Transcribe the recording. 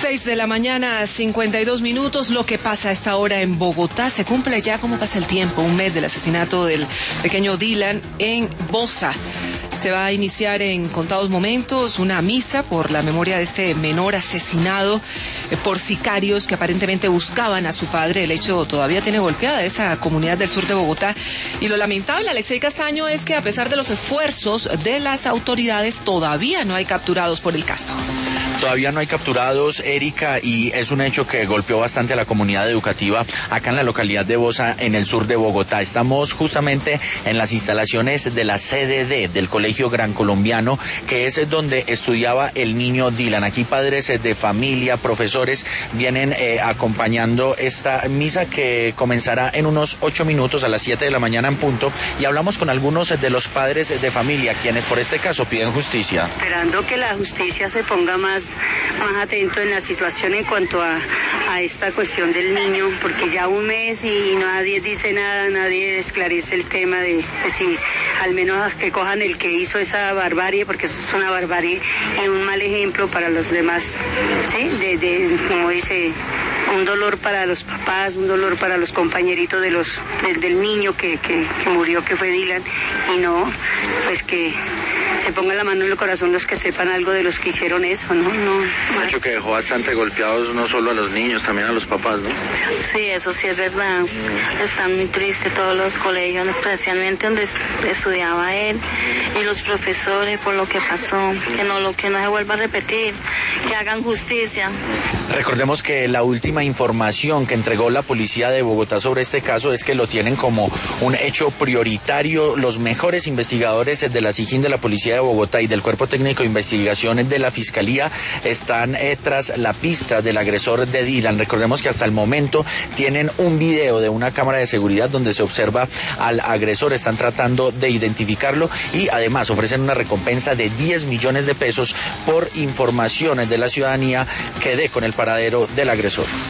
6 de la mañana, 52 minutos. Lo que pasa a esta hora en Bogotá, se cumple ya, como pasa el tiempo, un mes del asesinato del pequeño Dylan en Bosa. Se va a iniciar en contados momentos una misa por la memoria de este menor asesinado por sicarios que aparentemente buscaban a su padre. El hecho todavía tiene golpeada esa comunidad del sur de Bogotá. Y lo lamentable, Alexei Castaño, es que a pesar de los esfuerzos de las autoridades, todavía no hay capturados por el caso. Todavía no hay capturados, Erika, y es un hecho que golpeó bastante a la comunidad educativa acá en la localidad de Bosa, en el sur de Bogotá. Estamos justamente en las instalaciones de la CDD, del Colegio Gran Colombiano, que es donde estudiaba el niño Dylan. Aquí padres de familia, profesores, vienen acompañando esta misa que comenzará en unos 8 minutos a las 7 de la mañana en punto, y hablamos con algunos de los padres de familia, quienes por este caso piden justicia. Esperando que la justicia se ponga más atento en la situación en cuanto a esta cuestión del niño, porque ya un mes y nadie dice nada, nadie esclarece el tema de si al menos que cojan el que hizo esa barbarie, porque eso es una barbarie y un mal ejemplo para los demás, ¿sí? Como dice, un dolor para los papás, un dolor para los compañeritos del niño que murió, que fue Dylan, y no, pues que se ponga la mano en el corazón los que sepan algo de los que hicieron eso, ¿no? Un hecho que dejó bastante golpeados no solo a los niños, también a los papás, ¿no? Sí, eso sí es verdad. Están muy tristes todos los colegios, especialmente donde estudiaba él, y los profesores por lo que pasó, que no se vuelva a repetir, que hagan justicia. Recordemos que la última información que entregó la policía de Bogotá sobre este caso es que lo tienen como un hecho prioritario. Los mejores investigadores de la SIJIN de la policía de Bogotá y del Cuerpo Técnico de Investigaciones de la Fiscalía están tras la pista del agresor de Dylan. Recordemos que hasta el momento tienen un video de una cámara de seguridad donde se observa al agresor. Están tratando de identificarlo y además ofrecen una recompensa de 10 millones de pesos por informaciones de la ciudadanía que dé con el paradero del agresor.